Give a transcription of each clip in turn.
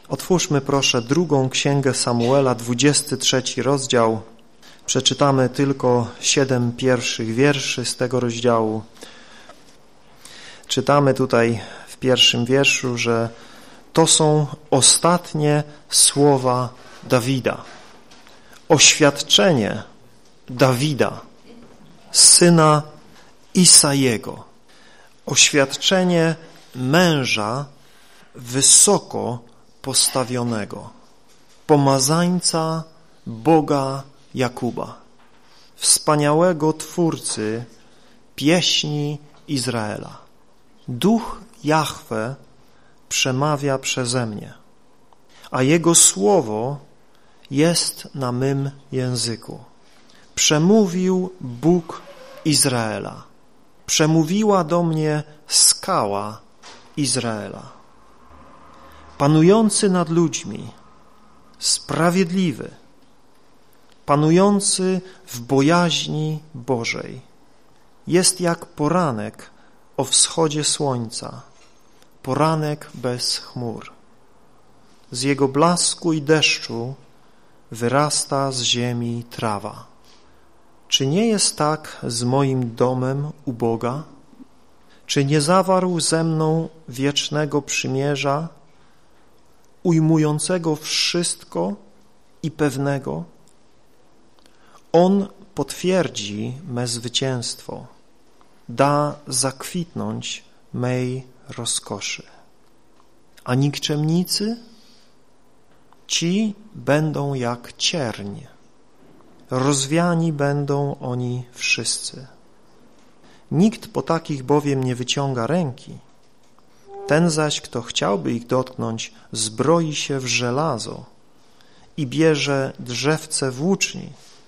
Otwórzmy proszę drugą księgę Samuela, 23 rozdział. Przeczytamy tylko 7 pierwszych wierszy z tego rozdziału. Czytamy tutaj w pierwszym wierszu, że to są ostatnie słowa Dawida. Oświadczenie Dawida, syna Isajego. Oświadczenie męża wysoko postawionego, pomazańca Boga Jakuba, wspaniałego Twórcy pieśni Izraela. Duch Jahwe przemawia przeze mnie, a Jego słowo jest na mym języku. Przemówił Bóg Izraela. Przemówiła do mnie skała Izraela. Panujący nad ludźmi, sprawiedliwy, panujący w bojaźni Bożej, jest jak poranek o wschodzie słońca, poranek bez chmur. Z jego blasku i deszczu wyrasta z ziemi trawa. Czy nie jest tak z moim domem u Boga? Czy nie zawarł ze mną wiecznego przymierza, ujmującego wszystko i pewnego? On potwierdzi me zwycięstwo, da zakwitnąć mej rozkoszy. A nikczemnicy? Ci będą jak cierń, rozwiani będą oni wszyscy. Nikt po takich bowiem nie wyciąga ręki. Ten zaś, kto chciałby ich dotknąć, zbroi się w żelazo i bierze drzewce włóczni.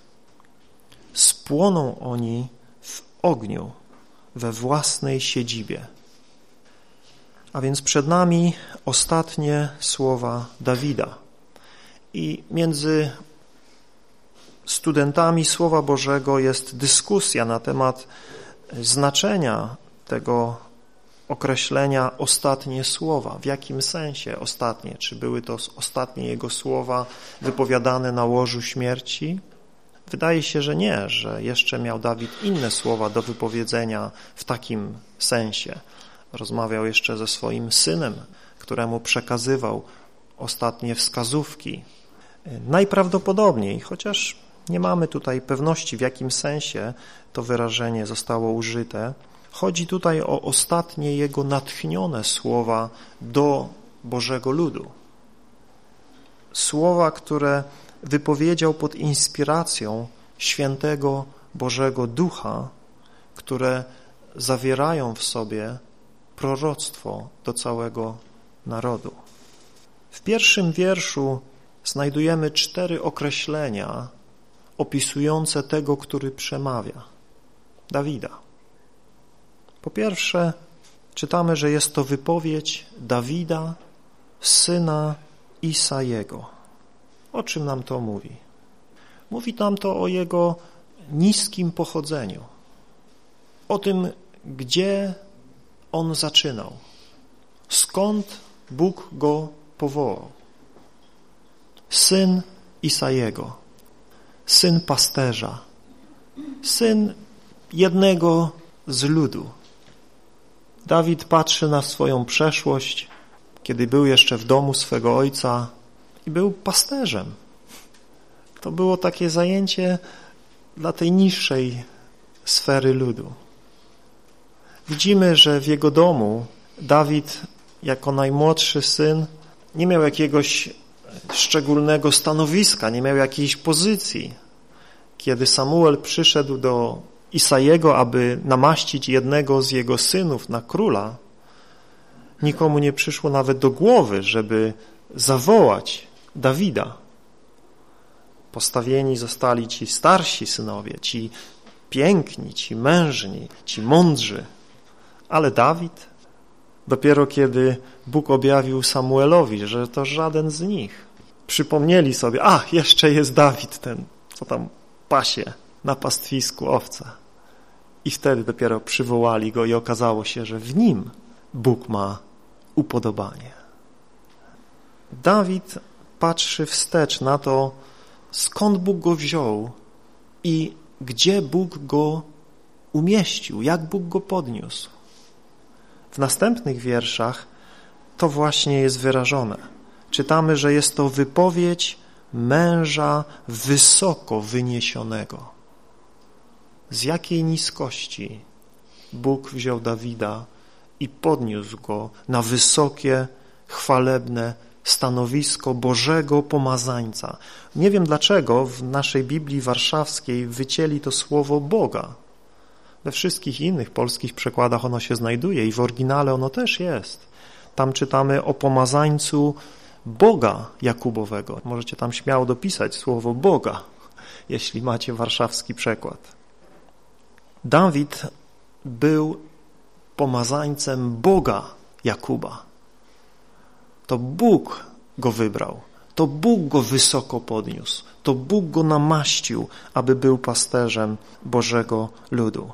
Spłoną oni w ogniu we własnej siedzibie. A więc przed nami ostatnie słowa Dawida. I między studentami Słowa Bożego jest dyskusja na temat znaczenia tego określenia ostatnie słowa. W jakim sensie ostatnie? Czy były to ostatnie jego słowa wypowiadane na łożu śmierci? Wydaje się, że nie, że jeszcze miał Dawid inne słowa do wypowiedzenia w takim sensie. Rozmawiał jeszcze ze swoim synem, któremu przekazywał ostatnie wskazówki. Najprawdopodobniej, chociaż nie mamy tutaj pewności, w jakim sensie to wyrażenie zostało użyte, chodzi tutaj o ostatnie jego natchnione słowa do Bożego ludu. Słowa, które wypowiedział pod inspiracją świętego Bożego Ducha, które zawierają w sobie proroctwo do całego narodu. W pierwszym wierszu znajdujemy 4 określenia opisujące tego, który przemawia, Dawida. Po pierwsze, czytamy, że jest to wypowiedź Dawida, syna Isajego. O czym nam to mówi? Mówi nam to o jego niskim pochodzeniu, o tym, gdzie on zaczynał, skąd Bóg go powołał. Syn Isajego, syn pasterza, syn jednego z ludu. Dawid patrzy na swoją przeszłość, kiedy był jeszcze w domu swego ojca i był pasterzem. To było takie zajęcie dla tej niższej sfery ludu. Widzimy, że w jego domu Dawid jako najmłodszy syn nie miał jakiegoś szczególnego stanowiska, nie miał jakiejś pozycji. Kiedy Samuel przyszedł do Isajego, aby namaścić jednego z jego synów na króla, nikomu nie przyszło nawet do głowy, żeby zawołać Dawida. Postawieni zostali ci starsi synowie, ci piękni, ci mężni, ci mądrzy. Ale Dawid, dopiero kiedy Bóg objawił Samuelowi, że to żaden z nich, przypomnieli sobie, jeszcze jest Dawid, ten, co tam pasie na pastwisku owca. I wtedy dopiero przywołali go i okazało się, że w nim Bóg ma upodobanie. Dawid patrzy wstecz na to, skąd Bóg go wziął i gdzie Bóg go umieścił, jak Bóg go podniósł. W następnych wierszach to właśnie jest wyrażone. Czytamy, że jest to wypowiedź męża wysoko wyniesionego. Z jakiej niskości Bóg wziął Dawida i podniósł go na wysokie, chwalebne stanowisko Bożego pomazańca. Nie wiem dlaczego w naszej Biblii warszawskiej wycięli to słowo Boga. We wszystkich innych polskich przekładach ono się znajduje i w oryginale ono też jest. Tam czytamy o pomazańcu Boga Jakubowego. Możecie tam śmiało dopisać słowo Boga, jeśli macie warszawski przekład. Dawid był pomazańcem Boga Jakuba. To Bóg go wybrał, to Bóg go wysoko podniósł, to Bóg go namaścił, aby był pasterzem Bożego ludu.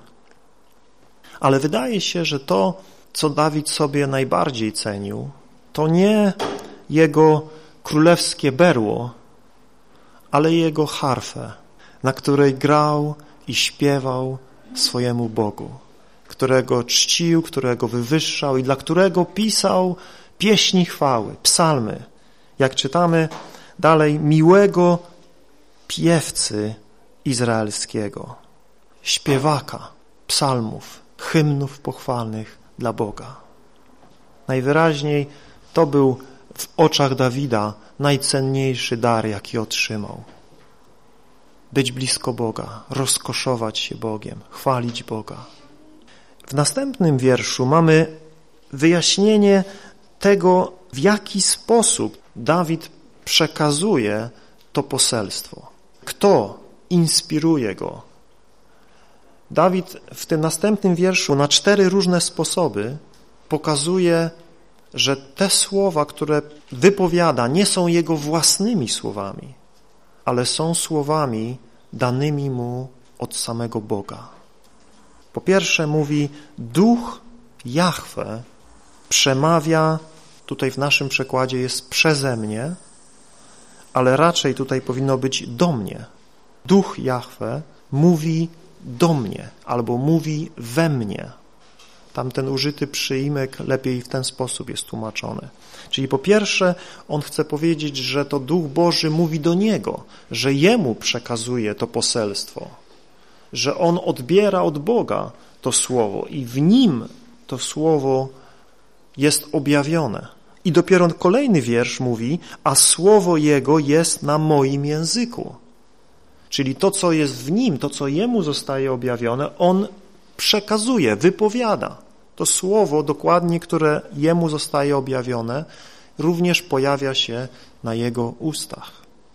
Ale wydaje się, że to, co Dawid sobie najbardziej cenił, to nie jego królewskie berło, ale jego harfę, na której grał i śpiewał swojemu Bogu, którego czcił, którego wywyższał i dla którego pisał pieśni chwały, psalmy. Jak czytamy dalej, miłego piewcy izraelskiego, śpiewaka psalmów, hymnów pochwalnych dla Boga. Najwyraźniej to był w oczach Dawida najcenniejszy dar, jaki otrzymał. Być blisko Boga, rozkoszować się Bogiem, chwalić Boga. W następnym wierszu mamy wyjaśnienie tego, w jaki sposób Dawid przekazuje to poselstwo. Kto inspiruje go? Dawid w tym następnym wierszu na 4 różne sposoby pokazuje, że te słowa, które wypowiada, nie są jego własnymi słowami, ale są słowami danymi mu od samego Boga. Po pierwsze mówi, Duch Jahwe przemawia, tutaj w naszym przekładzie jest przeze mnie, ale raczej tutaj powinno być do mnie. Duch Jahwe mówi do mnie albo mówi we mnie. Tamten użyty przyimek lepiej w ten sposób jest tłumaczony. Czyli po pierwsze on chce powiedzieć, że to Duch Boży mówi do niego, że jemu przekazuje to poselstwo, że on odbiera od Boga to słowo i w nim to słowo jest objawione. I dopiero kolejny wiersz mówi, a słowo jego jest na moim języku. Czyli to, co jest w nim, to, co jemu zostaje objawione, on przekazuje, wypowiada. To słowo dokładnie, które jemu zostaje objawione, również pojawia się na jego ustach.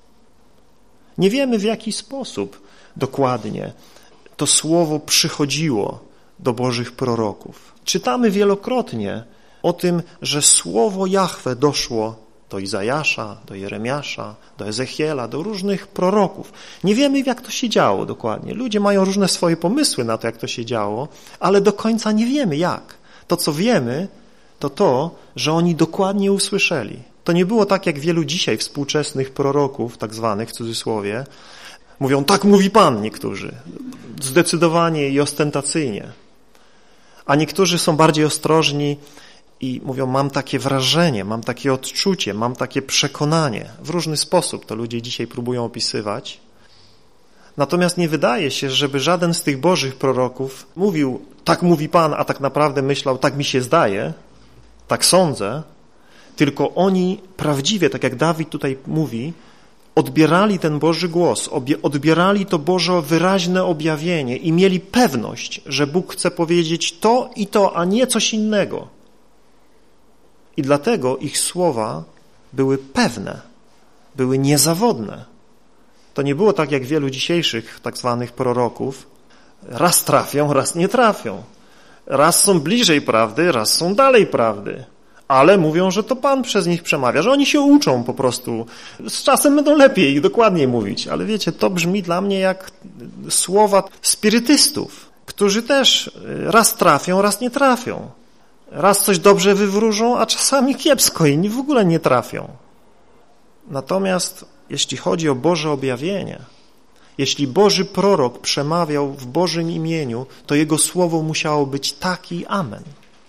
Nie wiemy, w jaki sposób dokładnie to słowo przychodziło do Bożych proroków. Czytamy wielokrotnie o tym, że słowo Jahwe doszło do Izajasza, do Jeremiasza, do Ezechiela, do różnych proroków. Nie wiemy, jak to się działo dokładnie. Ludzie mają różne swoje pomysły na to, jak to się działo, ale do końca nie wiemy, jak. To, co wiemy, to to, że oni dokładnie usłyszeli. To nie było tak, jak wielu dzisiaj współczesnych proroków, tak zwanych w cudzysłowie, mówią, tak mówi Pan niektórzy, zdecydowanie i ostentacyjnie. A niektórzy są bardziej ostrożni i mówią, mam takie wrażenie, mam takie odczucie, mam takie przekonanie. W różny sposób to ludzie dzisiaj próbują opisywać. Natomiast nie wydaje się, żeby żaden z tych Bożych proroków mówił, tak mówi Pan, a tak naprawdę myślał, tak mi się zdaje, tak sądzę, tylko oni prawdziwie, tak jak Dawid tutaj mówi, odbierali ten Boży głos, odbierali to Boże wyraźne objawienie i mieli pewność, że Bóg chce powiedzieć to i to, a nie coś innego. I dlatego ich słowa były pewne, były niezawodne. To nie było tak jak wielu dzisiejszych tak zwanych proroków. Raz trafią, raz nie trafią. Raz są bliżej prawdy, raz są dalej prawdy. Ale mówią, że to Pan przez nich przemawia, że oni się uczą po prostu. Z czasem będą lepiej i dokładniej mówić. Ale wiecie, to brzmi dla mnie jak słowa spirytystów, którzy też raz trafią, raz nie trafią. Raz coś dobrze wywróżą, a czasami kiepsko, inni w ogóle nie trafią. Natomiast jeśli chodzi o Boże objawienie, jeśli Boży prorok przemawiał w Bożym imieniu, to jego słowo musiało być tak i amen.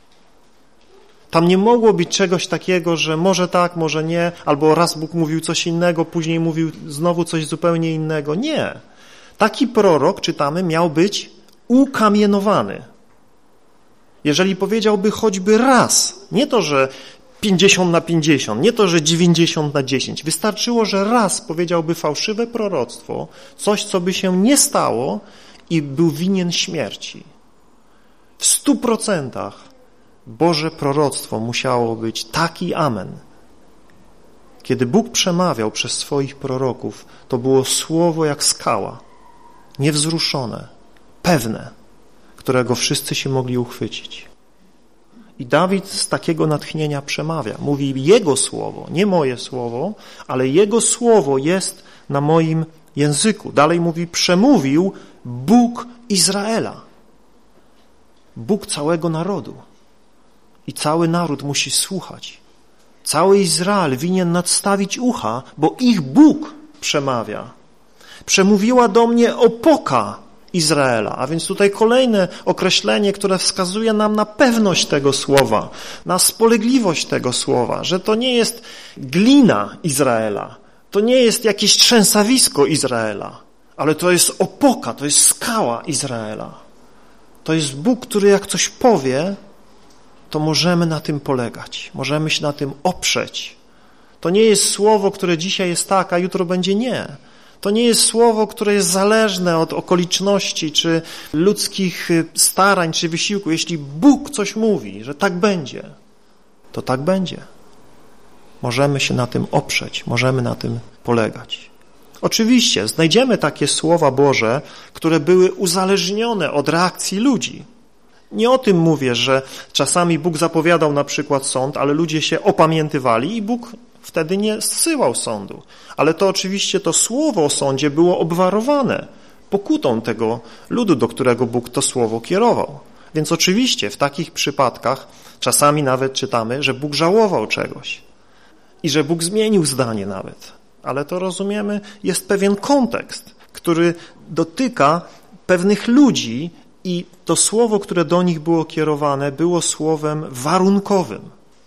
Tam nie mogło być czegoś takiego, że może tak, może nie, albo raz Bóg mówił coś innego, później mówił znowu coś zupełnie innego. Nie. Taki prorok, czytamy, miał być ukamienowany. Jeżeli powiedziałby choćby raz, nie to, że 50/50, nie to, że 90/10. Wystarczyło, że raz powiedziałby fałszywe proroctwo, coś, co by się nie stało i był winien śmierci. W 100% Boże proroctwo musiało być taki amen. Kiedy Bóg przemawiał przez swoich proroków, to było słowo jak skała, niewzruszone, pewne, którego wszyscy się mogli uchwycić. I Dawid z takiego natchnienia przemawia. Mówi Jego słowo, nie moje słowo, ale Jego słowo jest na moim języku. Dalej mówi, przemówił Bóg Izraela. Bóg całego narodu. I cały naród musi słuchać. Cały Izrael winien nadstawić ucha, bo ich Bóg przemawia. Przemówiła do mnie opoka Izraela, a więc tutaj kolejne określenie, które wskazuje nam na pewność tego słowa, na spolegliwość tego słowa, że to nie jest glina Izraela, to nie jest jakieś trzęsawisko Izraela, ale to jest opoka, to jest skała Izraela. To jest Bóg, który jak coś powie, to możemy na tym polegać, możemy się na tym oprzeć. To nie jest słowo, które dzisiaj jest tak, a jutro będzie nie. To nie jest słowo, które jest zależne od okoliczności, czy ludzkich starań, czy wysiłku. Jeśli Bóg coś mówi, że tak będzie, to tak będzie. Możemy się na tym oprzeć, możemy na tym polegać. Oczywiście znajdziemy takie słowa Boże, które były uzależnione od reakcji ludzi. Nie o tym mówię, że czasami Bóg zapowiadał na przykład sąd, ale ludzie się opamiętywali i Bóg wtedy nie zsyłał sądu. Ale to oczywiście to słowo o sądzie było obwarowane pokutą tego ludu, do którego Bóg to słowo kierował. Więc oczywiście w takich przypadkach czasami nawet czytamy, że Bóg żałował czegoś i że Bóg zmienił zdanie nawet. Ale to rozumiemy, jest pewien kontekst, który dotyka pewnych ludzi i to słowo, które do nich było kierowane, było słowem warunkowym.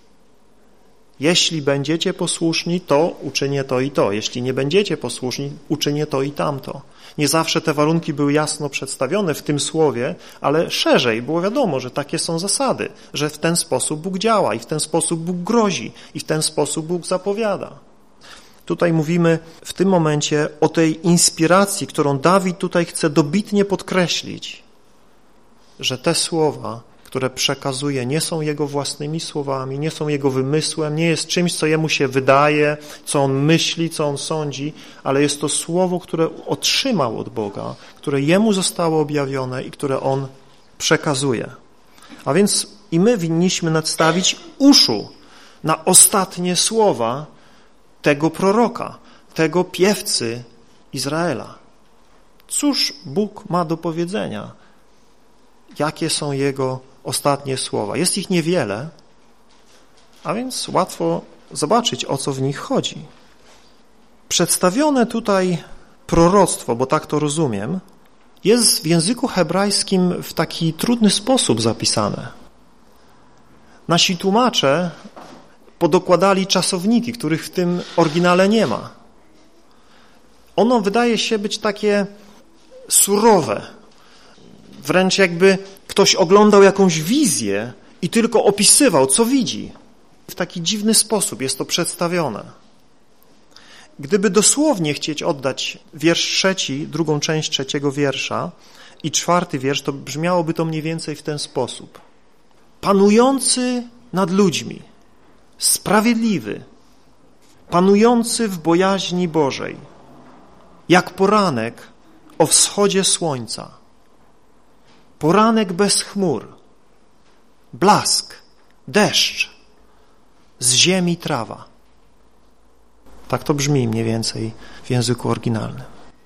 Jeśli będziecie posłuszni, to uczynię to i to. Jeśli nie będziecie posłuszni, uczynię to i tamto. Nie zawsze te warunki były jasno przedstawione w tym słowie, ale szerzej było wiadomo, że takie są zasady, że w ten sposób Bóg działa i w ten sposób Bóg grozi i w ten sposób Bóg zapowiada. Tutaj mówimy w tym momencie o tej inspiracji, którą Dawid tutaj chce dobitnie podkreślić, że te słowa, które przekazuje, nie są jego własnymi słowami, nie są jego wymysłem, nie jest czymś, co jemu się wydaje, co on myśli, co on sądzi, ale jest to słowo, które otrzymał od Boga, które jemu zostało objawione i które on przekazuje. A więc i my winniśmy nadstawić uszu na ostatnie słowa tego proroka, tego piewcy Izraela. Cóż Bóg ma do powiedzenia? Jakie są Jego ostatnie słowa? Jest ich niewiele, a więc łatwo zobaczyć, o co w nich chodzi. Przedstawione tutaj proroctwo, bo tak to rozumiem, jest w języku hebrajskim w taki trudny sposób zapisane. Nasi tłumacze podokładali czasowniki, których w tym oryginale nie ma. Ono wydaje się być takie surowe, wręcz jakby ktoś oglądał jakąś wizję i tylko opisywał, co widzi. W taki dziwny sposób jest to przedstawione. Gdyby dosłownie chcieć oddać wiersz 3, drugą część 3 wiersza i 4 wiersz, to brzmiałoby to mniej więcej w ten sposób. Panujący nad ludźmi, sprawiedliwy, panujący w bojaźni Bożej, jak poranek o wschodzie słońca, poranek bez chmur, blask, deszcz, z ziemi trawa. Tak to brzmi mniej więcej w języku oryginalnym.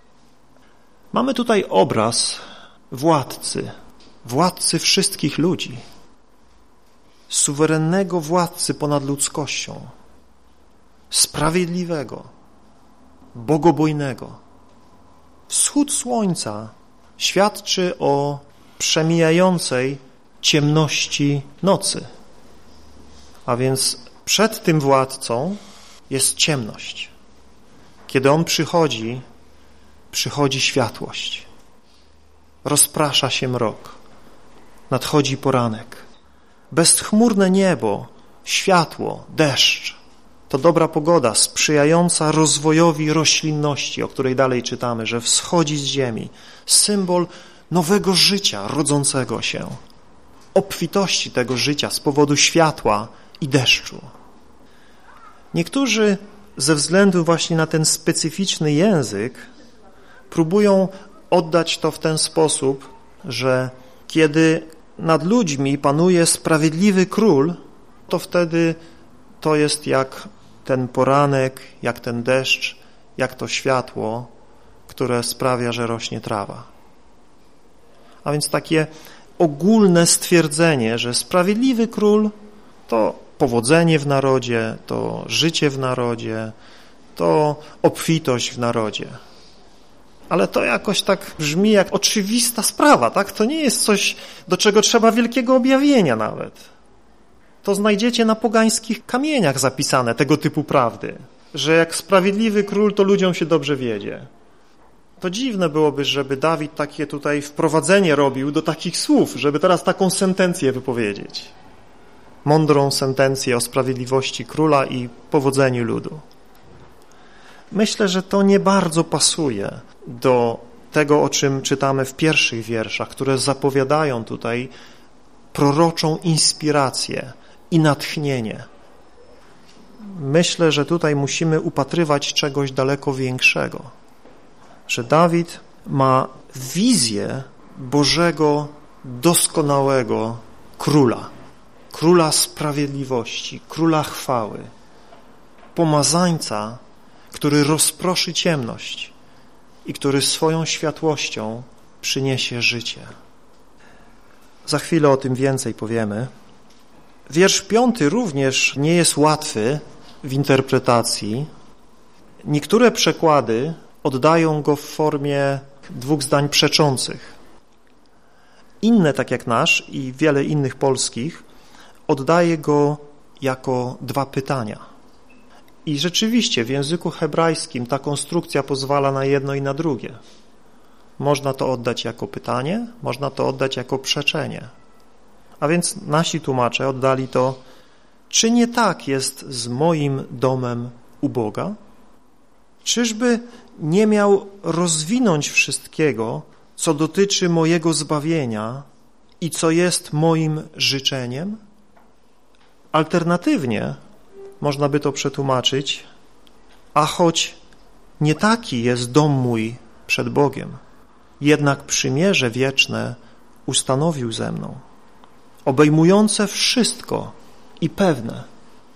Mamy tutaj obraz władcy wszystkich ludzi, suwerennego władcy ponad ludzkością, sprawiedliwego, bogobojnego. Wschód słońca świadczy o przemijającej ciemności nocy. A więc przed tym władcą jest ciemność. Kiedy on przychodzi światłość. Rozprasza się mrok. Nadchodzi poranek. Bezchmurne niebo, światło, deszcz. To dobra pogoda sprzyjająca rozwojowi roślinności, o której dalej czytamy, że wschodzi z ziemi. Symbol nowego życia rodzącego się. Obfitości tego życia z powodu światła i deszczu. Niektórzy ze względu właśnie na ten specyficzny język próbują oddać to w ten sposób, że kiedy nad ludźmi panuje sprawiedliwy król, to wtedy to jest jak ten poranek, jak ten deszcz, jak to światło, które sprawia, że rośnie trawa. A więc takie ogólne stwierdzenie, że sprawiedliwy król to powodzenie w narodzie, to życie w narodzie, to obfitość w narodzie. Ale to jakoś tak brzmi jak oczywista sprawa, tak? To nie jest coś, do czego trzeba wielkiego objawienia nawet. To znajdziecie na pogańskich kamieniach zapisane tego typu prawdy, że jak sprawiedliwy król, to ludziom się dobrze wiedzie. To dziwne byłoby, żeby Dawid takie tutaj wprowadzenie robił do takich słów, żeby teraz taką sentencję wypowiedzieć. Mądrą sentencję o sprawiedliwości króla i powodzeniu ludu. Myślę, że to nie bardzo pasuje do tego, o czym czytamy w pierwszych wierszach, które zapowiadają tutaj proroczą inspirację i natchnienie. Myślę, że tutaj musimy upatrywać czegoś daleko większego. Że Dawid ma wizję Bożego, doskonałego króla. Króla sprawiedliwości, króla chwały. Pomazańca, który rozproszy ciemność i który swoją światłością przyniesie życie. Za chwilę o tym więcej powiemy. Wiersz 5 również nie jest łatwy w interpretacji. Niektóre przekłady oddają go w formie dwóch zdań przeczących. Inne, tak jak nasz i wiele innych polskich, oddaje go jako dwa pytania. I rzeczywiście w języku hebrajskim ta konstrukcja pozwala na jedno i na drugie. Można to oddać jako pytanie, można to oddać jako przeczenie. A więc nasi tłumacze oddali to, czy nie tak jest z moim domem u Boga? Czyżby nie miał rozwinąć wszystkiego, co dotyczy mojego zbawienia i co jest moim życzeniem? Alternatywnie można by to przetłumaczyć, a choć nie taki jest dom mój przed Bogiem, jednak przymierze wieczne ustanowił ze mną, obejmujące wszystko i pewne.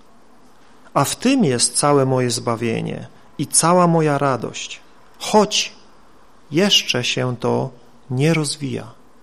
A w tym jest całe moje zbawienie i cała moja radość, choć jeszcze się to nie rozwija.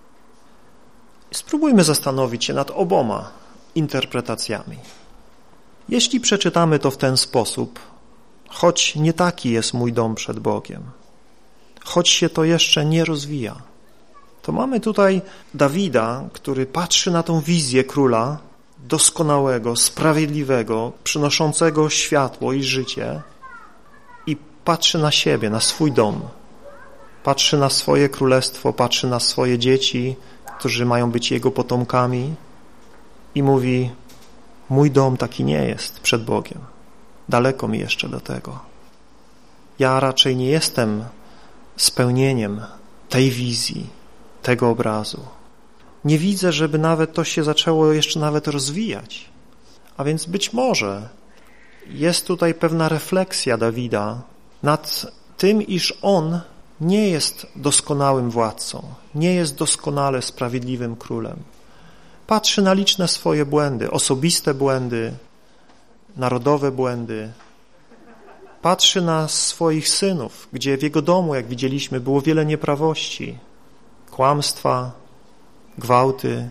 Spróbujmy zastanowić się nad oboma interpretacjami. Jeśli przeczytamy to w ten sposób, choć nie taki jest mój dom przed Bogiem, choć się to jeszcze nie rozwija, to mamy tutaj Dawida, który patrzy na tą wizję króla doskonałego, sprawiedliwego, przynoszącego światło i życie i patrzy na siebie, na swój dom, patrzy na swoje królestwo, patrzy na swoje dzieci, którzy mają być jego potomkami i mówi: mój dom taki nie jest przed Bogiem. Daleko mi jeszcze do tego. Ja raczej nie jestem spełnieniem tej wizji, tego obrazu. Nie widzę, żeby nawet to się zaczęło jeszcze nawet rozwijać. A więc być może jest tutaj pewna refleksja Dawida nad tym, iż on nie jest doskonałym władcą, nie jest doskonale sprawiedliwym królem. Patrzy na liczne swoje błędy, osobiste błędy, narodowe błędy. Patrzy na swoich synów, gdzie w jego domu, jak widzieliśmy, było wiele nieprawości, kłamstwa, gwałty,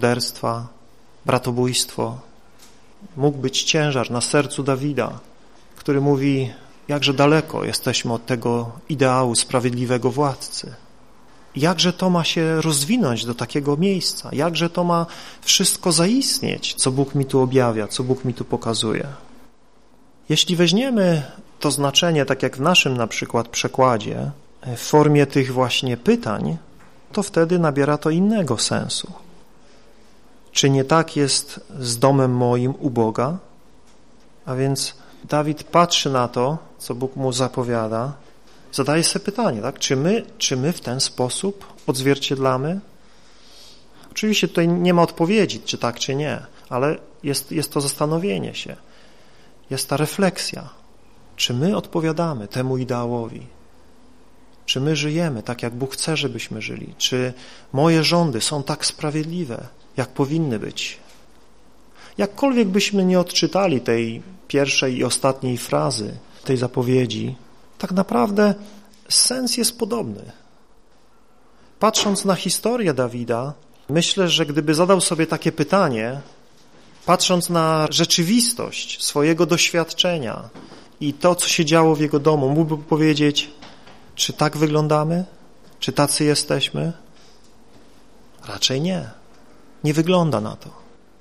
morderstwa, bratobójstwo. Mógł być ciężar na sercu Dawida, który mówi, jakże daleko jesteśmy od tego ideału sprawiedliwego władcy. Jakże to ma się rozwinąć do takiego miejsca? Jakże to ma wszystko zaistnieć, co Bóg mi tu objawia, co Bóg mi tu pokazuje? Jeśli weźmiemy to znaczenie, tak jak w naszym na przykład przekładzie, w formie tych właśnie pytań, to wtedy nabiera to innego sensu. Czy nie tak jest z domem moim u Boga? A więc Dawid patrzy na to, co Bóg mu zapowiada, zadaje sobie pytanie, tak? Czy my w ten sposób odzwierciedlamy? Oczywiście tutaj nie ma odpowiedzi, czy tak, czy nie, ale jest to zastanowienie się, jest ta refleksja. Czy my odpowiadamy temu ideałowi? Czy my żyjemy tak, jak Bóg chce, żebyśmy żyli? Czy moje rządy są tak sprawiedliwe, jak powinny być? Jakkolwiek byśmy nie odczytali tej pierwszej i ostatniej frazy tej zapowiedzi, tak naprawdę sens jest podobny. Patrząc na historię Dawida, myślę, że gdyby zadał sobie takie pytanie, patrząc na rzeczywistość swojego doświadczenia i to, co się działo w jego domu, mógłby powiedzieć, czy tak wyglądamy? Czy tacy jesteśmy? Raczej nie. Nie wygląda na to.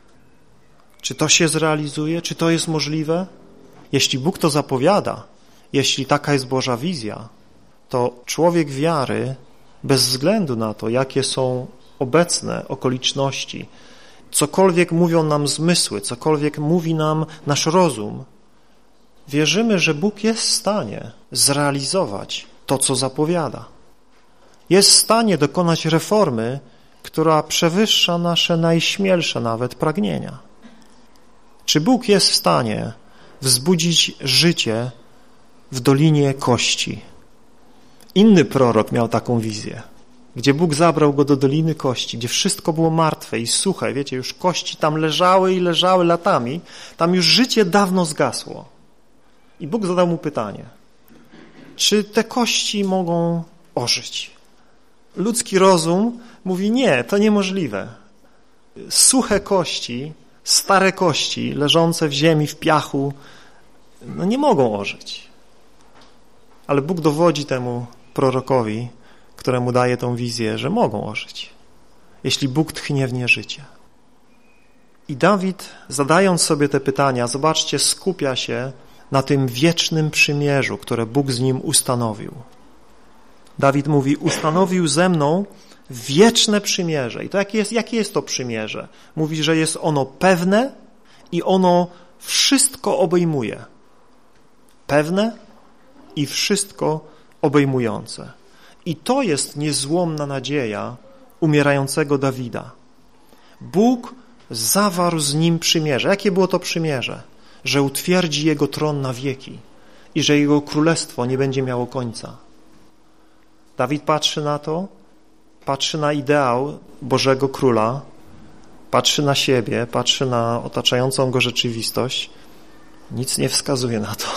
Czy to się zrealizuje? Czy to jest możliwe? Jeśli Bóg to zapowiada, jeśli taka jest Boża wizja, to człowiek wiary, bez względu na to, jakie są obecne okoliczności, cokolwiek mówią nam zmysły, cokolwiek mówi nam nasz rozum, wierzymy, że Bóg jest w stanie zrealizować to, co zapowiada. Jest w stanie dokonać reformy, która przewyższa nasze najśmielsze nawet pragnienia. Czy Bóg jest w stanie wzbudzić życie w Dolinie Kości? Inny prorok miał taką wizję, gdzie Bóg zabrał go do Doliny Kości, gdzie wszystko było martwe i suche, wiecie, już kości tam leżały i leżały latami, tam już życie dawno zgasło. I Bóg zadał mu pytanie, czy te kości mogą ożyć? Ludzki rozum mówi, nie, to niemożliwe. Suche kości, stare kości leżące w ziemi, w piachu, no nie mogą ożyć. Ale Bóg dowodzi temu prorokowi, któremu daje tą wizję, że mogą ożyć, jeśli Bóg tchnie w nie życie. I Dawid, zadając sobie te pytania, zobaczcie, skupia się na tym wiecznym przymierzu, które Bóg z nim ustanowił. Dawid mówi, ustanowił ze mną wieczne przymierze. I to jakie jest to przymierze? Mówi, że jest ono pewne i ono wszystko obejmuje. Pewne i wszystko obejmujące. I to jest niezłomna nadzieja umierającego Dawida. Bóg zawarł z nim przymierze. Jakie było to przymierze? Że utwierdzi jego tron na wieki i że jego królestwo nie będzie miało końca. Dawid patrzy na to, patrzy na ideał Bożego Króla, patrzy na siebie, patrzy na otaczającą go rzeczywistość. Nic nie wskazuje na to.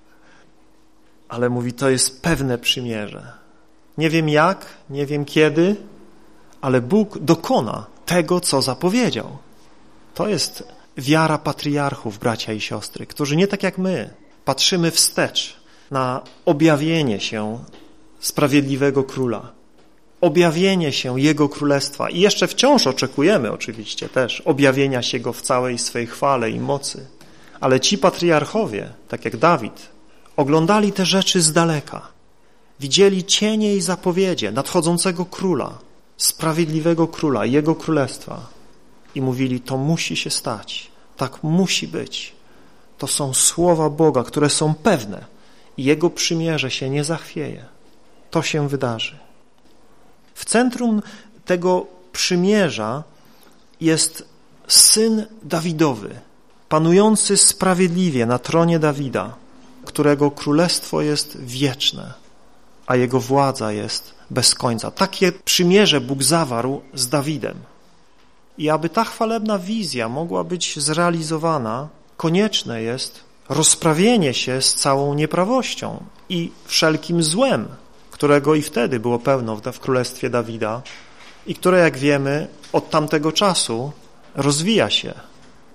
Ale mówi, to jest pewne przymierze. Nie wiem jak, nie wiem kiedy, ale Bóg dokona tego, co zapowiedział. To jest wiara patriarchów, bracia i siostry, którzy nie tak jak my patrzymy wstecz na objawienie się sprawiedliwego króla, objawienie się Jego królestwa i jeszcze wciąż oczekujemy oczywiście też objawienia się Go w całej swej chwale i mocy. Ale ci patriarchowie, tak jak Dawid, oglądali te rzeczy z daleka. Widzieli cienie i zapowiedzie nadchodzącego króla, sprawiedliwego króla, Jego królestwa i mówili, to musi się stać, tak musi być. To są słowa Boga, które są pewne i Jego przymierze się nie zachwieje. To się wydarzy. W centrum tego przymierza jest Syn Dawidowy, panujący sprawiedliwie na tronie Dawida, którego królestwo jest wieczne, a jego władza jest bez końca. Takie przymierze Bóg zawarł z Dawidem. I aby ta chwalebna wizja mogła być zrealizowana, konieczne jest rozprawienie się z całą nieprawością i wszelkim złem, którego i wtedy było pełno w królestwie Dawida i które, jak wiemy, od tamtego czasu rozwija się.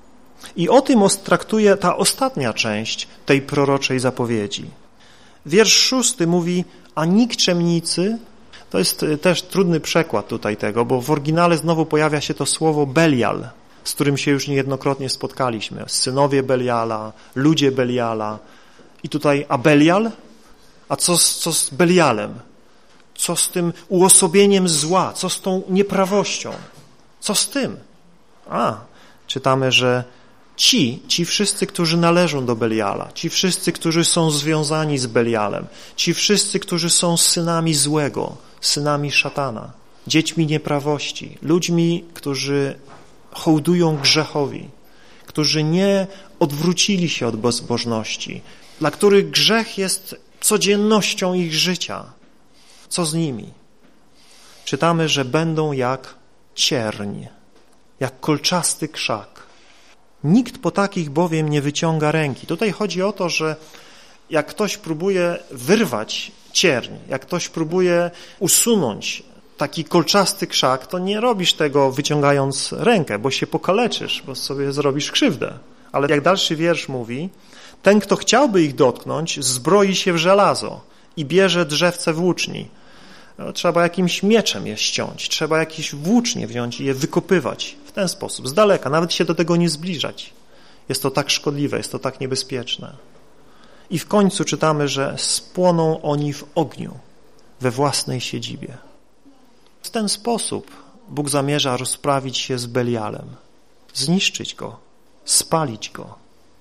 I o tym traktuje ta ostatnia część tej proroczej zapowiedzi. Wiersz 6 mówi, a nikczemnicy, to jest też trudny przekład tutaj tego, bo w oryginale znowu pojawia się to słowo Belial, z którym się już niejednokrotnie spotkaliśmy. Synowie Beliala, ludzie Beliala. I tutaj, a Belial? A co z Belialem? Co z tym uosobieniem zła? Co z tą nieprawością? Co z tym? Czytamy, że ci wszyscy, którzy należą do Beliala, ci wszyscy, którzy są związani z Belialem, ci wszyscy, którzy są synami złego, synami szatana, dziećmi nieprawości, ludźmi, którzy hołdują grzechowi, którzy nie odwrócili się od bezbożności, dla których grzech jest codziennością ich życia. Co z nimi? Czytamy, że będą jak cierń, jak kolczasty krzak. Nikt po takich bowiem nie wyciąga ręki. Tutaj chodzi o to, że jak ktoś próbuje wyrwać cierń, jak ktoś próbuje usunąć taki kolczasty krzak, to nie robisz tego wyciągając rękę, bo się pokaleczysz, bo sobie zrobisz krzywdę. Ale jak dalszy wiersz mówi, ten, kto chciałby ich dotknąć, zbroi się w żelazo i bierze drzewce włóczni. Trzeba jakimś mieczem je ściąć, trzeba jakieś włócznie wziąć i je wykopywać w ten sposób, z daleka, nawet się do tego nie zbliżać. Jest to tak szkodliwe, jest to tak niebezpieczne. I w końcu czytamy, że spłoną oni w ogniu we własnej siedzibie. W ten sposób Bóg zamierza rozprawić się z Belialem, zniszczyć go, spalić go,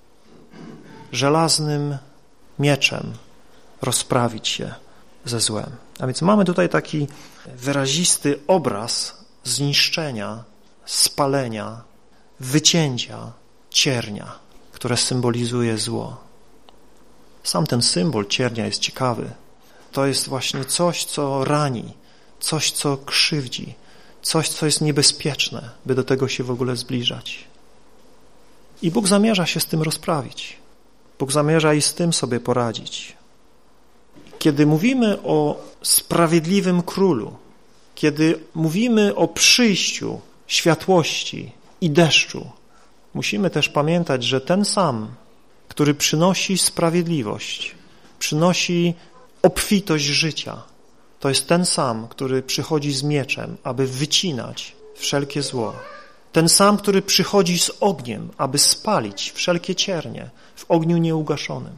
żelaznym mieczem rozprawić się ze złem. A więc mamy tutaj taki wyrazisty obraz zniszczenia, spalenia, wycięcia ciernia, które symbolizuje zło. Sam ten symbol ciernia jest ciekawy. To jest właśnie coś, co rani, coś, co krzywdzi, coś, co jest niebezpieczne, by do tego się w ogóle zbliżać. I Bóg zamierza się z tym rozprawić. Bóg zamierza i z tym sobie poradzić. Kiedy mówimy o sprawiedliwym królu, kiedy mówimy o przyjściu światłości i deszczu, musimy też pamiętać, że ten sam, który przynosi sprawiedliwość, przynosi obfitość życia, to jest ten sam, który przychodzi z mieczem, aby wycinać wszelkie zło. Ten sam, który przychodzi z ogniem, aby spalić wszelkie ciernie w ogniu nieugaszonym.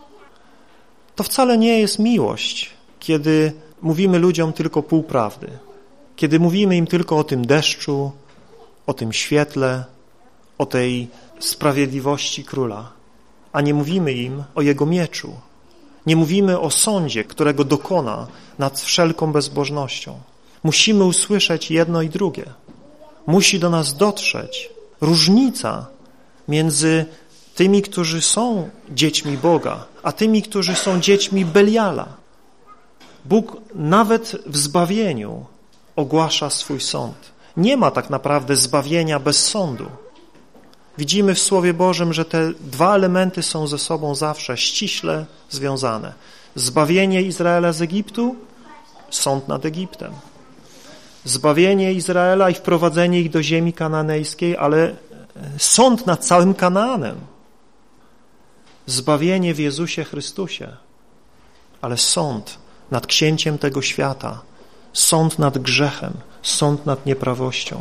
To wcale nie jest miłość, kiedy mówimy ludziom tylko pół prawdy, kiedy mówimy im tylko o tym deszczu, o tym świetle, o tej sprawiedliwości króla, a nie mówimy im o jego mieczu. Nie mówimy o sądzie, którego dokona nad wszelką bezbożnością. Musimy usłyszeć jedno i drugie. Musi do nas dotrzeć różnica między tymi, którzy są dziećmi Boga, a tymi, którzy są dziećmi Beliala. Bóg nawet w zbawieniu ogłasza swój sąd. Nie ma tak naprawdę zbawienia bez sądu. Widzimy w Słowie Bożym, że te dwa elementy są ze sobą zawsze ściśle związane. Zbawienie Izraela z Egiptu, sąd nad Egiptem. Zbawienie Izraela i wprowadzenie ich do ziemi kananejskiej, ale sąd nad całym Kanaanem. Zbawienie w Jezusie Chrystusie, ale sąd nad księciem tego świata, sąd nad grzechem, sąd nad nieprawością.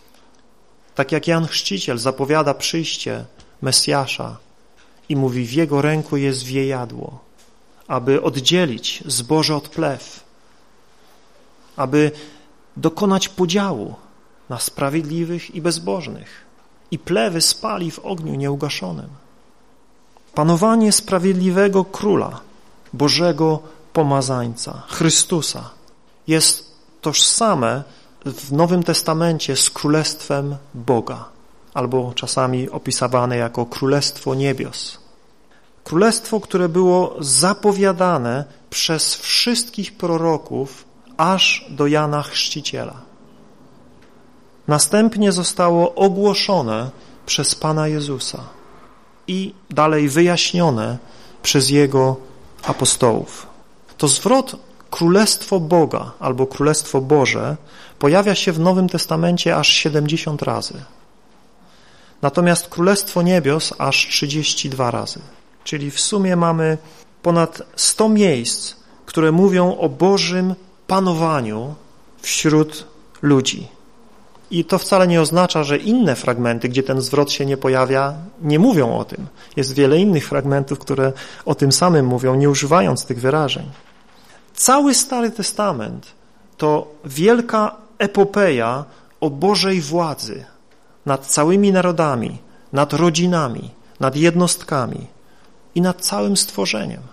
Tak jak Jan Chrzciciel zapowiada przyjście Mesjasza i mówi, w jego ręku jest wiejadło, aby oddzielić zboże od plew, aby dokonać podziału na sprawiedliwych i bezbożnych i plewy spali w ogniu nieugaszonym. Panowanie sprawiedliwego Króla, Bożego Pomazańca, Chrystusa jest tożsame w Nowym Testamencie z Królestwem Boga, albo czasami opisywane jako Królestwo Niebios. Królestwo, które było zapowiadane przez wszystkich proroków aż do Jana Chrzciciela. Następnie zostało ogłoszone przez Pana Jezusa i dalej wyjaśnione przez Jego apostołów. To zwrot Królestwo Boga albo Królestwo Boże pojawia się w Nowym Testamencie aż 70 razy. natomiast Królestwo Niebios aż 32 razy. Czyli w sumie mamy ponad 100 miejsc, które mówią o Bożym panowaniu wśród ludzi. I to wcale nie oznacza, że inne fragmenty, gdzie ten zwrot się nie pojawia, nie mówią o tym. Jest wiele innych fragmentów, które o tym samym mówią, nie używając tych wyrażeń. Cały Stary Testament to wielka epopeja o Bożej władzy nad całymi narodami, nad rodzinami, nad jednostkami i nad całym stworzeniem.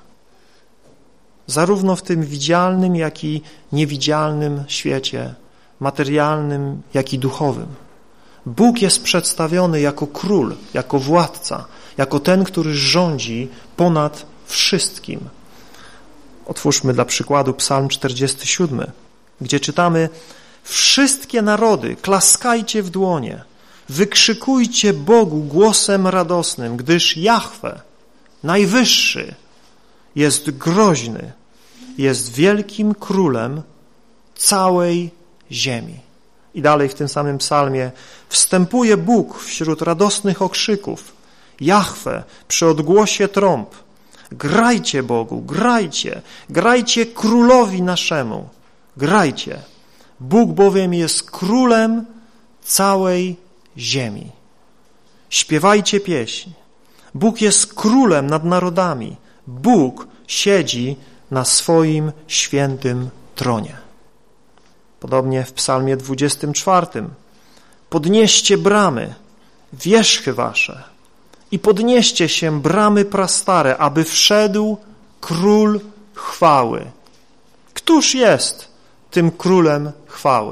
Zarówno w tym widzialnym, jak i niewidzialnym świecie, materialnym, jak i duchowym. Bóg jest przedstawiony jako król, jako władca, jako ten, który rządzi ponad wszystkim. Otwórzmy dla przykładu Psalm 47, gdzie czytamy: wszystkie narody, klaskajcie w dłonie, wykrzykujcie Bogu głosem radosnym, gdyż Jahwe, najwyższy, jest groźny, jest wielkim królem całej ziemi. I dalej w tym samym psalmie: wstępuje Bóg wśród radosnych okrzyków, Jahwe przy odgłosie trąb. Grajcie Bogu, grajcie, grajcie królowi naszemu, grajcie. Bóg bowiem jest królem całej ziemi. Śpiewajcie pieśń. Bóg jest królem nad narodami. Bóg siedzi na swoim świętym tronie. Podobnie w psalmie 24. Podnieście bramy, wierzchy wasze i podnieście się bramy prastare, aby wszedł król chwały. Któż jest tym królem chwały?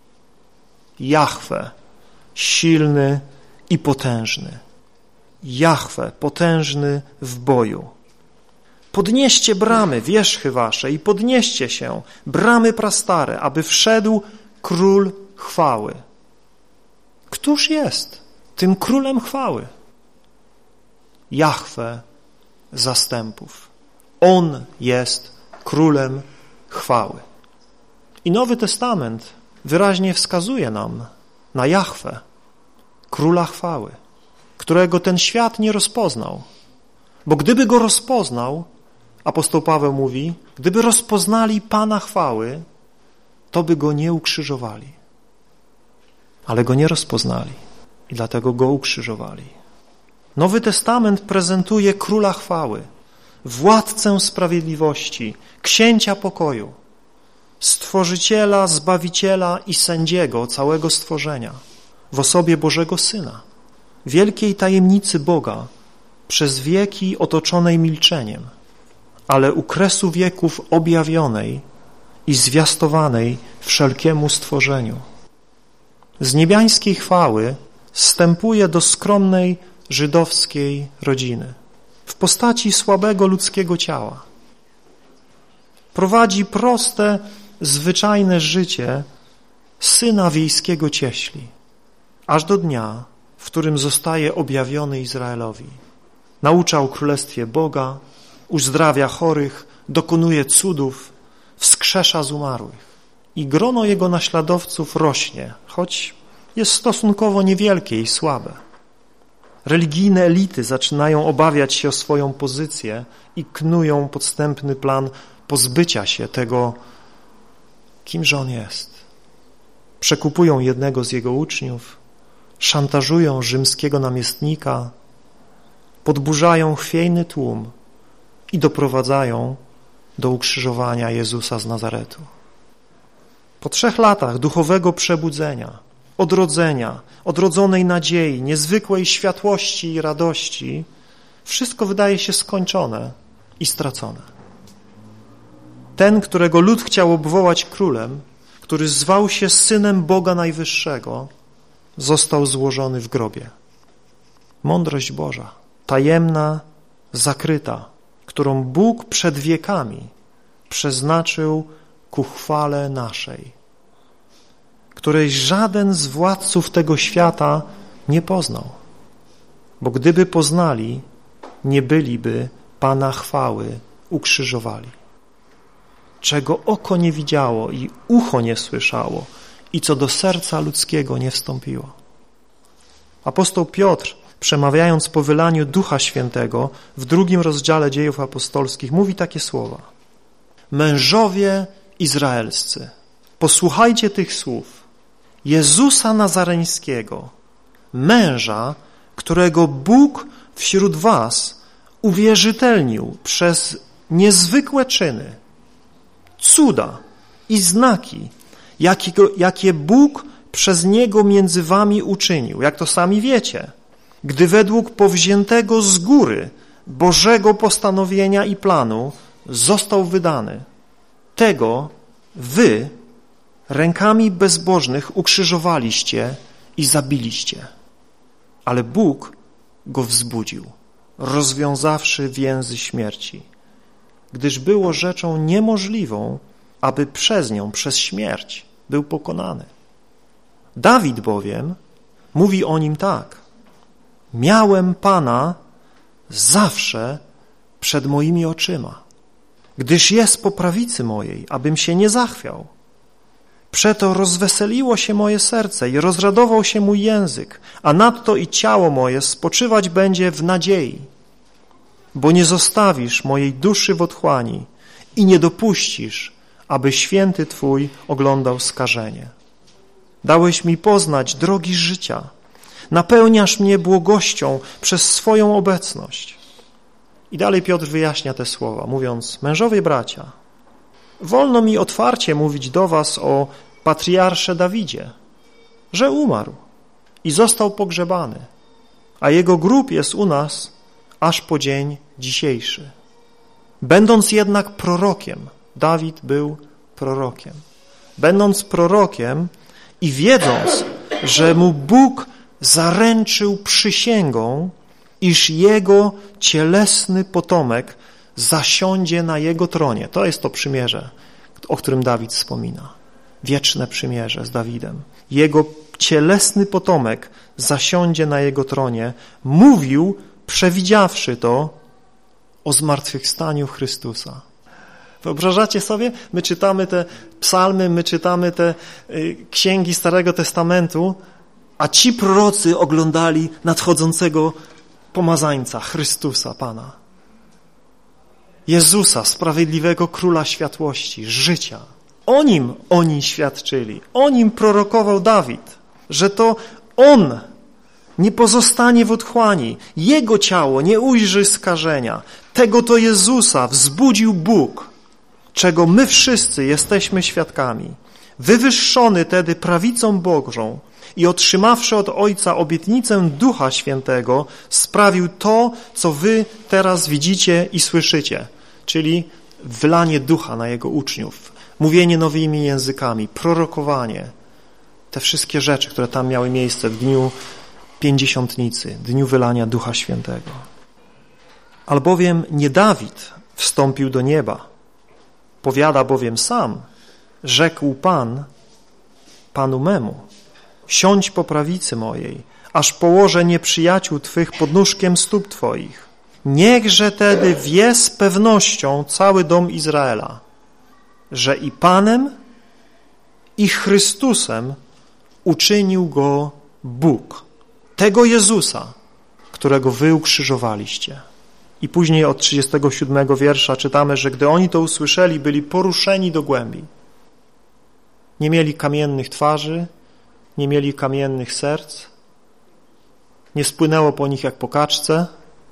Jahwe, silny i potężny. Jahwe, potężny w boju. Podnieście bramy, wierzchy wasze i podnieście się, bramy prastare, aby wszedł król chwały. Któż jest tym królem chwały? Jahwe zastępów. On jest królem chwały. I Nowy Testament wyraźnie wskazuje nam na Jahwe, króla chwały, którego ten świat nie rozpoznał. Bo gdyby go rozpoznał, apostoł Paweł mówi, gdyby rozpoznali Pana chwały, to by go nie ukrzyżowali. Ale go nie rozpoznali i dlatego go ukrzyżowali. Nowy Testament prezentuje króla chwały, władcę sprawiedliwości, księcia pokoju, stworzyciela, zbawiciela i sędziego całego stworzenia w osobie Bożego Syna, wielkiej tajemnicy Boga, przez wieki otoczonej milczeniem, ale u kresu wieków objawionej i zwiastowanej wszelkiemu stworzeniu. Z niebiańskiej chwały zstępuje do skromnej żydowskiej rodziny w postaci słabego ludzkiego ciała. Prowadzi proste, zwyczajne życie syna wiejskiego cieśli, aż do dnia, w którym zostaje objawiony Izraelowi. Naucza o królestwie Boga, uzdrawia chorych, dokonuje cudów, wskrzesza z umarłych. I grono jego naśladowców rośnie, choć jest stosunkowo niewielkie i słabe. Religijne elity zaczynają obawiać się o swoją pozycję i knują podstępny plan pozbycia się tego, kimże on jest. Przekupują jednego z jego uczniów, szantażują rzymskiego namiestnika, podburzają chwiejny tłum i doprowadzają do ukrzyżowania Jezusa z Nazaretu. Po 3 latach duchowego przebudzenia, odrodzenia, odrodzonej nadziei, niezwykłej światłości i radości, wszystko wydaje się skończone i stracone. Ten, którego lud chciał obwołać królem, który zwał się Synem Boga Najwyższego, został złożony w grobie. Mądrość Boża, tajemna, zakryta, którą Bóg przed wiekami przeznaczył ku chwale naszej, której żaden z władców tego świata nie poznał, bo gdyby poznali, nie byliby Pana chwały ukrzyżowali. Czego oko nie widziało i ucho nie słyszało i co do serca ludzkiego nie wstąpiło. Apostoł Piotr, przemawiając po wylaniu Ducha Świętego w 2 rozdziale Dziejów Apostolskich, mówi takie słowa: mężowie izraelscy, posłuchajcie tych słów. Jezusa Nazareńskiego, męża, którego Bóg wśród was uwierzytelnił przez niezwykłe czyny, cuda i znaki, jakie Bóg przez Niego między wami uczynił, jak to sami wiecie, gdy według powziętego z góry Bożego postanowienia i planu został wydany. Tego wy rękami bezbożnych ukrzyżowaliście i zabiliście. Ale Bóg go wzbudził, rozwiązawszy więzy śmierci, gdyż było rzeczą niemożliwą, aby przez nią, przez śmierć, był pokonany. Dawid bowiem mówi o nim tak: miałem Pana zawsze przed moimi oczyma, gdyż jest po prawicy mojej, abym się nie zachwiał. Przeto rozweseliło się moje serce i rozradował się mój język, a nadto i ciało moje spoczywać będzie w nadziei, bo nie zostawisz mojej duszy w otchłani i nie dopuścisz, aby święty Twój oglądał skażenie. Dałeś mi poznać drogi życia, napełniasz mnie błogością przez swoją obecność. I dalej Piotr wyjaśnia te słowa, mówiąc: mężowie bracia, wolno mi otwarcie mówić do was o patriarsze Dawidzie, że umarł i został pogrzebany, a jego grób jest u nas aż po dzień dzisiejszy. Będąc jednak prorokiem, Dawid był prorokiem, będąc prorokiem i wiedząc, że mu Bóg zaręczył przysięgą, iż jego cielesny potomek zasiądzie na jego tronie. To jest to przymierze, o którym Dawid wspomina. Wieczne przymierze z Dawidem. Jego cielesny potomek zasiądzie na jego tronie. Mówił, przewidziawszy to, o zmartwychwstaniu Chrystusa. Wyobrażacie sobie? My czytamy te psalmy, my czytamy te księgi Starego Testamentu, a ci prorocy oglądali nadchodzącego pomazańca, Chrystusa, Pana. Jezusa, sprawiedliwego Króla Światłości, życia. O Nim oni świadczyli, o Nim prorokował Dawid, że to On nie pozostanie w otchłani, Jego ciało nie ujrzy skażenia. Tego to Jezusa wzbudził Bóg, czego my wszyscy jesteśmy świadkami. Wywyższony tedy prawicą Bożą i otrzymawszy od Ojca obietnicę Ducha Świętego, sprawił to, co wy teraz widzicie i słyszycie, czyli wylanie ducha na Jego uczniów, mówienie nowymi językami, prorokowanie, te wszystkie rzeczy, które tam miały miejsce w dniu Pięćdziesiątnicy, dniu wylania Ducha Świętego. Albowiem nie Dawid wstąpił do nieba, powiada bowiem sam, rzekł Pan Panu memu, siądź po prawicy mojej, aż położę nieprzyjaciół Twych pod nóżkiem stóp Twoich. Niechże tedy wie z pewnością cały dom Izraela, że i Panem, i Chrystusem uczynił Go Bóg, tego Jezusa, którego wy ukrzyżowaliście. I później od 37 wiersza czytamy, że gdy oni to usłyszeli, byli poruszeni do głębi. Nie mieli kamiennych twarzy, nie mieli kamiennych serc, nie spłynęło po nich jak po kaczce,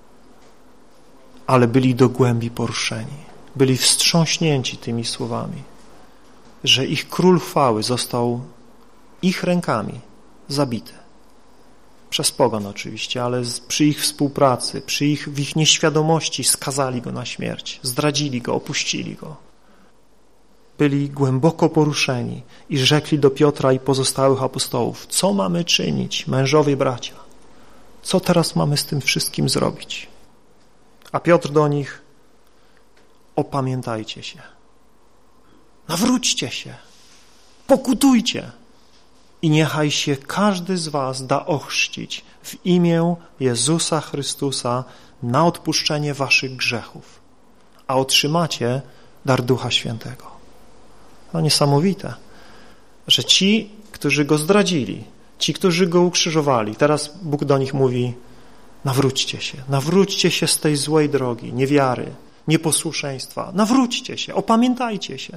ale byli do głębi poruszeni. Byli wstrząśnięci tymi słowami, że ich Król Chwały został ich rękami zabity. Przez pogan oczywiście, ale przy ich współpracy, w ich nieświadomości skazali go na śmierć, zdradzili go, opuścili go. Byli głęboko poruszeni i rzekli do Piotra i pozostałych apostołów: co mamy czynić, mężowie bracia? Co teraz mamy z tym wszystkim zrobić? A Piotr do nich: opamiętajcie się, nawróćcie się, pokutujcie i niechaj się każdy z was da ochrzcić w imię Jezusa Chrystusa na odpuszczenie waszych grzechów, a otrzymacie dar Ducha Świętego. No niesamowite, że ci, którzy go zdradzili, Ci, którzy Go ukrzyżowali, teraz Bóg do nich mówi: nawróćcie się z tej złej drogi, niewiary, nieposłuszeństwa. Nawróćcie się, opamiętajcie się.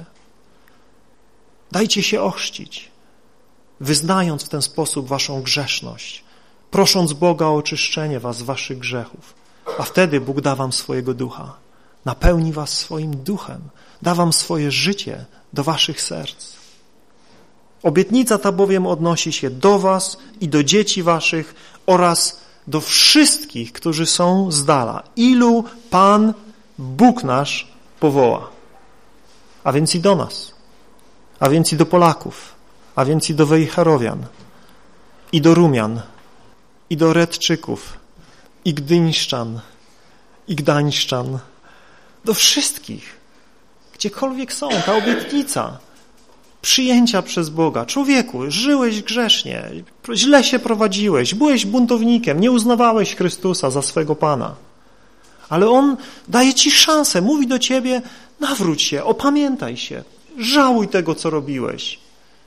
Dajcie się ochrzcić, wyznając w ten sposób waszą grzeszność, prosząc Boga o oczyszczenie was z waszych grzechów. A wtedy Bóg da wam swojego ducha, napełni was swoim duchem, da wam swoje życie do waszych serc. Obietnica ta bowiem odnosi się do was i do dzieci waszych oraz do wszystkich, którzy są z dala, ilu Pan, Bóg nasz, powoła. A więc i do nas, a więc i do Polaków, a więc i do Wejherowian, i do Rumian, i do Redczyków, i Gdyńszczan, i Gdańszczan, do wszystkich, gdziekolwiek są, ta obietnica przyjęcia przez Boga. Człowieku, żyłeś grzesznie, źle się prowadziłeś, byłeś buntownikiem, nie uznawałeś Chrystusa za swego Pana. Ale On daje ci szansę, mówi do ciebie: nawróć się, opamiętaj się, żałuj tego, co robiłeś.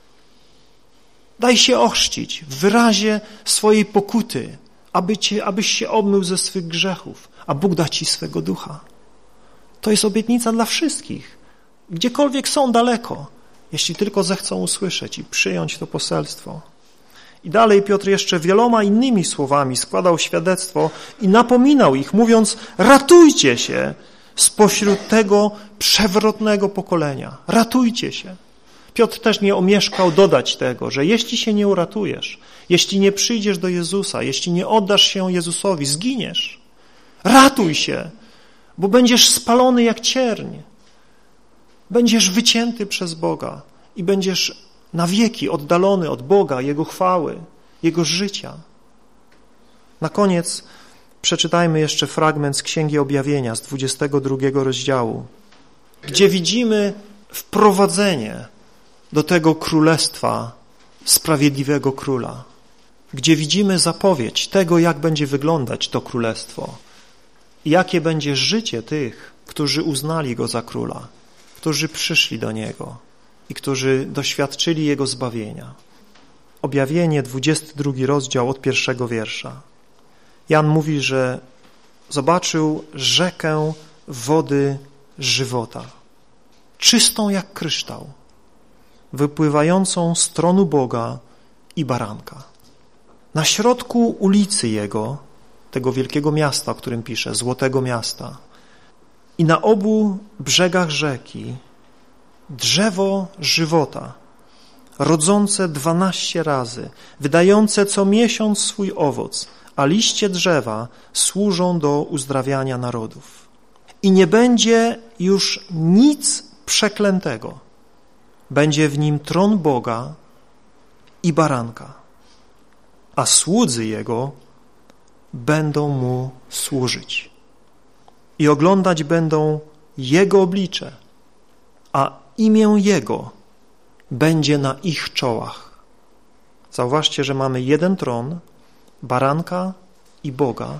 Daj się ochrzcić w wyrazie swojej pokuty, abyś się obmył ze swych grzechów, a Bóg da ci swego ducha. To jest obietnica dla wszystkich, gdziekolwiek są daleko, jeśli tylko zechcą usłyszeć i przyjąć to poselstwo. I dalej Piotr jeszcze wieloma innymi słowami składał świadectwo i napominał ich, mówiąc: ratujcie się spośród tego przewrotnego pokolenia. Ratujcie się. Piotr też nie omieszkał dodać tego, że jeśli się nie uratujesz, jeśli nie przyjdziesz do Jezusa, jeśli nie oddasz się Jezusowi, zginiesz. Ratuj się, bo będziesz spalony jak cierń. Będziesz wycięty przez Boga i będziesz na wieki oddalony od Boga, Jego chwały, Jego życia. Na koniec przeczytajmy jeszcze fragment z Księgi Objawienia, z 22 rozdziału, gdzie widzimy wprowadzenie do tego królestwa sprawiedliwego króla, gdzie widzimy zapowiedź tego, jak będzie wyglądać to królestwo i jakie będzie życie tych, którzy uznali Go za króla, którzy przyszli do Niego i którzy doświadczyli Jego zbawienia. Objawienie, 22 rozdział od 1 wiersza. Jan mówi, że zobaczył rzekę wody żywota, czystą jak kryształ, wypływającą z tronu Boga i baranka. Na środku ulicy Jego, tego wielkiego miasta, o którym pisze, Złotego Miasta, i na obu brzegach rzeki drzewo żywota, rodzące 12 razy, wydające co miesiąc swój owoc, a liście drzewa służą do uzdrawiania narodów. I nie będzie już nic przeklętego. Będzie w nim tron Boga i baranka, a słudzy Jego będą Mu służyć i oglądać będą Jego oblicze, a imię Jego będzie na ich czołach. Zauważcie, że mamy jeden tron, baranka i Boga,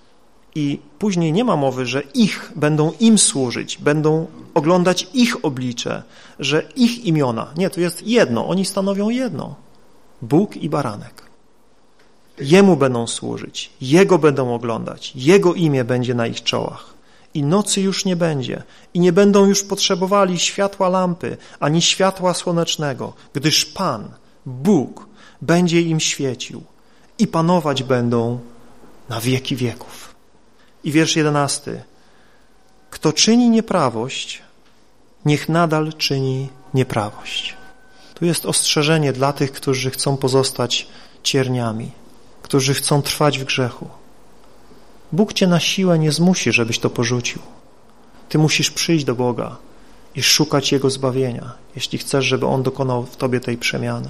i później nie ma mowy, że będą im służyć, będą oglądać ich oblicze, że ich imiona. Nie, to jest jedno, oni stanowią jedno. Bóg i baranek. Jemu będą służyć, Jego będą oglądać, Jego imię będzie na ich czołach. I nocy już nie będzie, i nie będą już potrzebowali światła lampy, ani światła słonecznego, gdyż Pan, Bóg, będzie im świecił i panować będą na wieki wieków. I wiersz 11. Kto czyni nieprawość, niech nadal czyni nieprawość. Tu jest ostrzeżenie dla tych, którzy chcą pozostać cierniami, którzy chcą trwać w grzechu. Bóg cię na siłę nie zmusi, żebyś to porzucił. Ty musisz przyjść do Boga i szukać Jego zbawienia, jeśli chcesz, żeby On dokonał w tobie tej przemiany.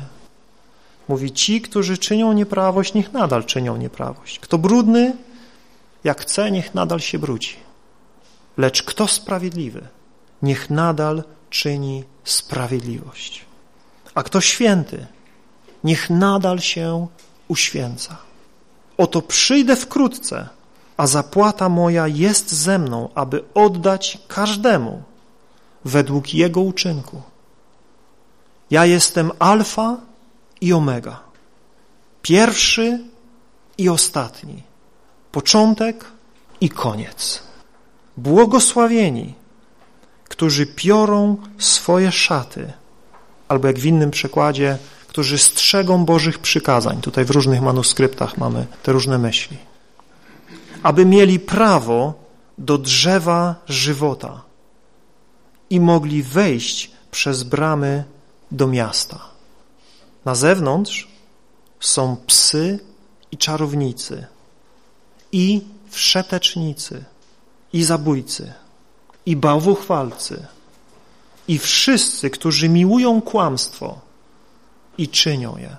Mówi, ci, którzy czynią nieprawość, niech nadal czynią nieprawość. Kto brudny, jak chce, niech nadal się brudzi. Lecz kto sprawiedliwy, niech nadal czyni sprawiedliwość. A kto święty, niech nadal się uświęca. Oto przyjdę wkrótce, a zapłata moja jest ze mną, aby oddać każdemu według jego uczynku. Ja jestem Alfa i Omega, Pierwszy i ostatni. Początek i koniec. Błogosławieni, którzy piorą swoje szaty, albo jak w innym przekładzie, którzy strzegą Bożych przykazań. Tutaj w różnych manuskryptach mamy te różne myśli. Aby mieli prawo do drzewa żywota i mogli wejść przez bramy do miasta. Na zewnątrz są psy i czarownicy, i wszetecznicy, i zabójcy, i bałwochwalcy, i wszyscy, którzy miłują kłamstwo i czynią je.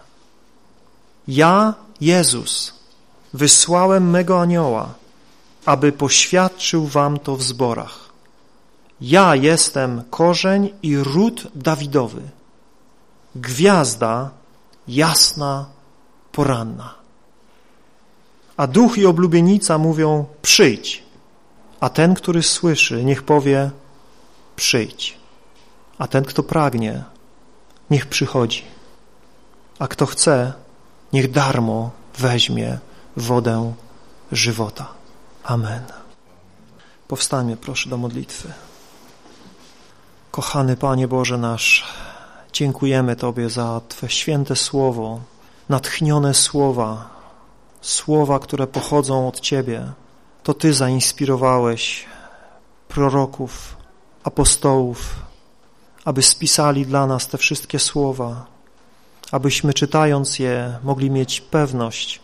Ja, Jezus, wysłałem mego anioła, aby poświadczył wam to w zborach. Ja jestem korzeń i ród Dawidowy, gwiazda jasna, poranna. A duch i oblubienica mówią: przyjdź. A ten, który słyszy, niech powie: przyjdź. A ten, kto pragnie, niech przychodzi. A kto chce, niech darmo weźmie wodę żywota. Amen. Powstańmy, proszę, do modlitwy. Kochany Panie Boże nasz, dziękujemy Tobie za Twe święte słowo, natchnione słowa, słowa, które pochodzą od Ciebie. To Ty zainspirowałeś proroków, apostołów, aby spisali dla nas te wszystkie słowa, abyśmy czytając je mogli mieć pewność,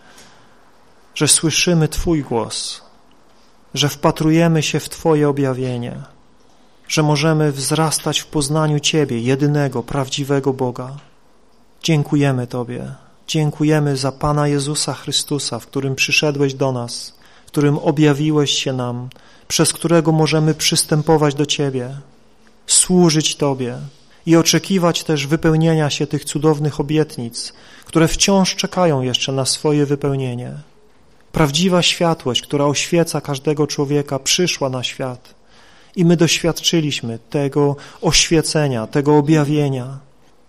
że słyszymy Twój głos, że wpatrujemy się w Twoje objawienie, że możemy wzrastać w poznaniu Ciebie, jedynego, prawdziwego Boga. Dziękujemy Tobie. Dziękujemy za Pana Jezusa Chrystusa, w którym przyszedłeś do nas, w którym objawiłeś się nam, przez którego możemy przystępować do Ciebie, służyć Tobie i oczekiwać też wypełnienia się tych cudownych obietnic, które wciąż czekają jeszcze na swoje wypełnienie. Prawdziwa światłość, która oświeca każdego człowieka, przyszła na świat i my doświadczyliśmy tego oświecenia, tego objawienia,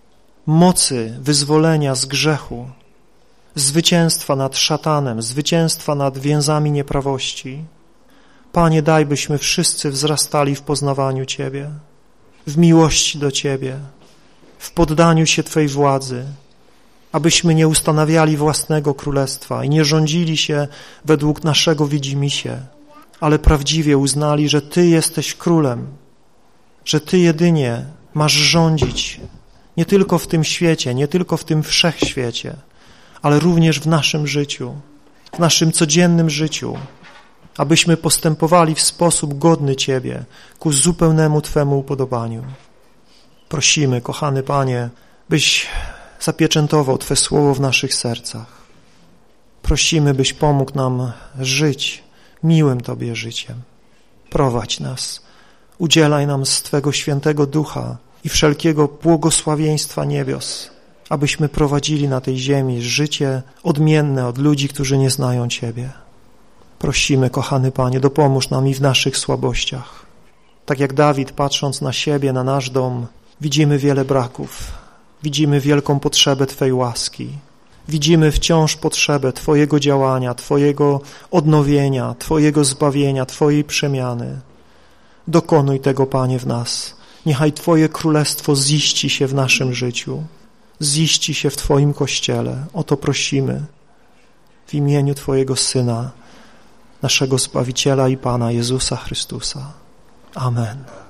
mocy wyzwolenia z grzechu, zwycięstwa nad szatanem, zwycięstwa nad więzami nieprawości. Panie, daj, byśmy wszyscy wzrastali w poznawaniu Ciebie, w miłości do Ciebie, w poddaniu się Twej władzy, abyśmy nie ustanawiali własnego królestwa i nie rządzili się według naszego widzimisię, ale prawdziwie uznali, że Ty jesteś królem, że Ty jedynie masz rządzić nie tylko w tym świecie, nie tylko w tym wszechświecie, ale również w naszym życiu, w naszym codziennym życiu, abyśmy postępowali w sposób godny Ciebie, ku zupełnemu Twemu upodobaniu. Prosimy, kochany Panie, byś zapieczętował Twe słowo w naszych sercach. Prosimy, byś pomógł nam żyć miłym Tobie życiem. Prowadź nas, udzielaj nam z Twego świętego ducha i wszelkiego błogosławieństwa niebios, abyśmy prowadzili na tej ziemi życie odmienne od ludzi, którzy nie znają Ciebie. Prosimy, kochany Panie, dopomóż nam i w naszych słabościach. Tak jak Dawid, patrząc na siebie, na nasz dom, widzimy wiele braków, widzimy wielką potrzebę Twej łaski, widzimy wciąż potrzebę Twojego działania, Twojego odnowienia, Twojego zbawienia, Twojej przemiany. Dokonuj tego, Panie, w nas. Niechaj Twoje królestwo ziści się w naszym życiu, ziści się w Twoim Kościele. O to prosimy w imieniu Twojego Syna, naszego Zbawiciela i Pana Jezusa Chrystusa. Amen.